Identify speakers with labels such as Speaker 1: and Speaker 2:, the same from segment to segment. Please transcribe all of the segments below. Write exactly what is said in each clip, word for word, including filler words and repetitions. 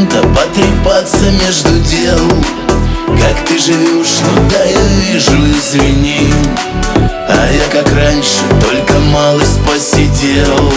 Speaker 1: кем-то потрепаться между дел. Как ты живешь, ну да, я вижу, извини. А я как раньше, только малость посидел.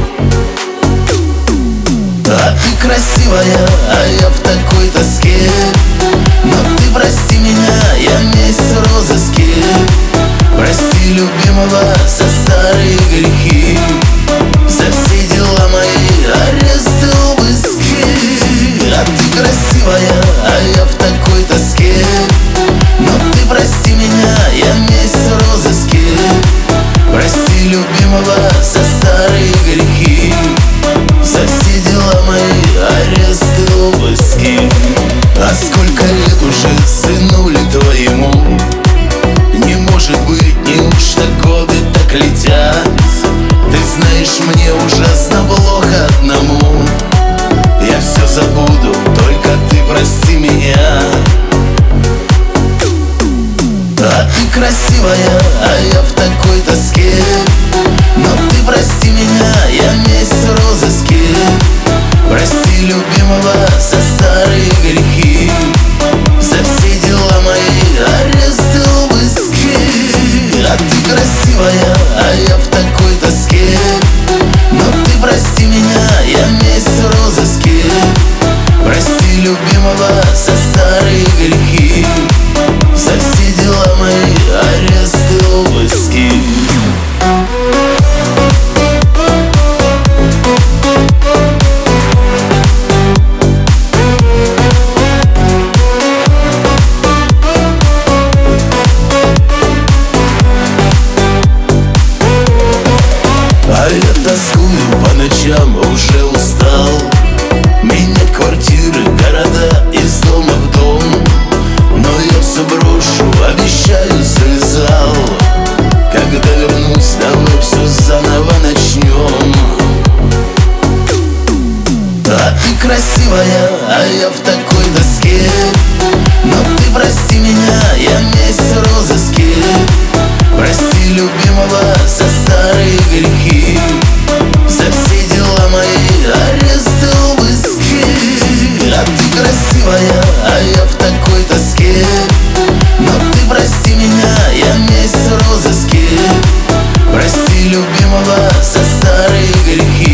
Speaker 1: А ты красивая, а я в такой тоске. Но ты прости меня, я месть в розыске. Прости любимого за старые грехи, за все дела мои, аресты, обыски. А ты красивая, а я в такой тоске. Но ты прости меня, я месть в розыске. Прости любимого за старые грехи, за все дела мои, аресты, обыски. А сколько лет уже сынули твоему? Не может быть, неужто годы так летят? Ты знаешь, мне ужасно плохо одному. Я все забуду, только ты прости меня. А ты красивая, а я в такой тоске. Но ты прости меня, я месть в розыске. Прости любимого за старые грехи, за все дела мои, аресты, обыски. А ты красивая, а я в такой тоске. Но ты прости меня, я месть в розыске. Прости любимого за старые грехи, за все дела мои, аресты, обыски. А я тоскую по ночам, уже устал. Менять квартиры, города, из дома в дом. Но я все брошу, обещаю, завязал. Когда вернусь, давай все заново начнем. А ты красивая, а я в такой тоске. Но ты прости меня, я месть в розыске. Прости любимого за старые грехи, за все дела мои, аресты, обыски. А ты красивая, а я в такой тоске. Но ты прости меня, я месть в розыске. Прости любимого за старые грехи,